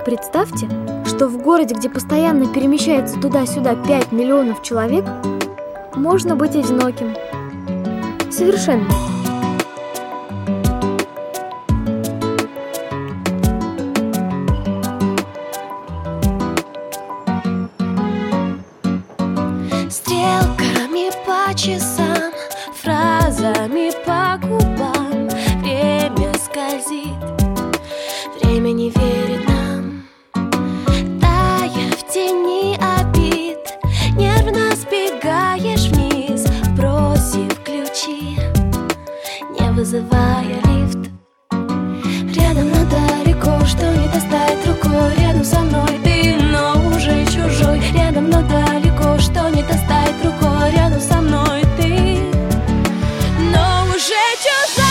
Представьте, что в городе, где постоянно перемещается туда-сюда 5 миллионов человек, можно быть одиноким. Совершенно. Стрелками по часам, фразами по губам время скользит, время не верит нам. Тая в тени обид, нервно сбегаешь вниз, бросив ключи, не вызывая лифт. Рядом, но далеко, что не достать рукой. Рядом со мной ты, но уже чужой. Рядом, но далеко, что не достать рукой. Рядом со мной ты, но уже чужой.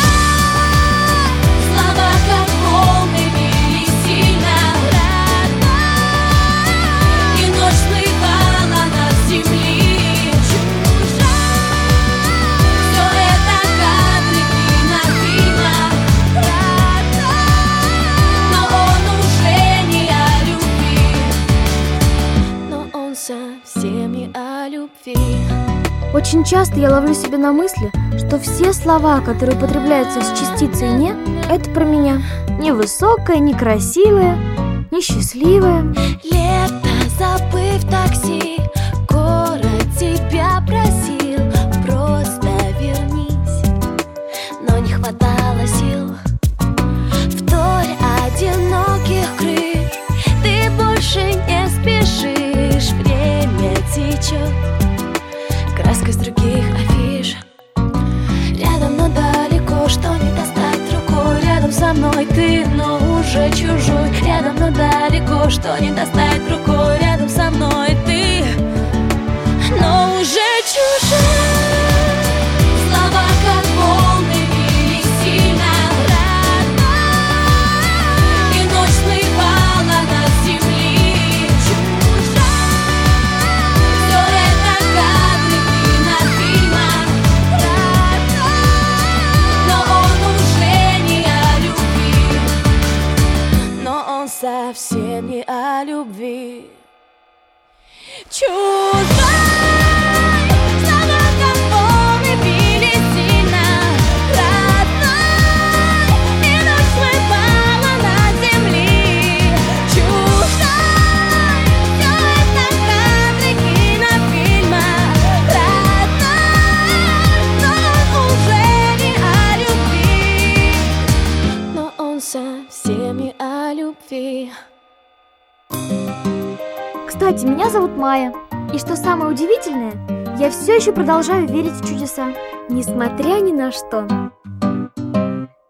Слова как волны били сильно, родной, и ночь слыхала над земли. Чужой, все это кадры кинофильма, родной, но он уже не о любви, но он совсем не о любви. Очень часто я ловлю себя на мысли, что все слова, которые употребляются с частицей «не», это про меня. Не высокая, не красивая, не счастливая. Лето, забыв такси, город тебя просил, просто вернись, но не хватало сил. Вдоль одиноких крыш ты больше не спешишь, время течет краской с других афиш. Рядом, но далеко, что не достать рукой. Рядом со мной ты, но уже чужой. Рядом, но далеко, что не достать рукой. Рядом со мной ты, но уже чужой. Слова как волны били сильно, родной, и ночь слыхала над земли. Чужой, все это кадры кинофильма, родной, но он уже не о любви, но он совсем не о любви. Чужой, слова как волны били сильно, родной, и ночь слыхала над земли. Чужой, все это кадры кинофильма, родной, но он уже не о любви, но он совсем не о любви. Кстати, меня зовут Майя. И что самое удивительное, я все еще продолжаю верить в чудеса, несмотря ни на что.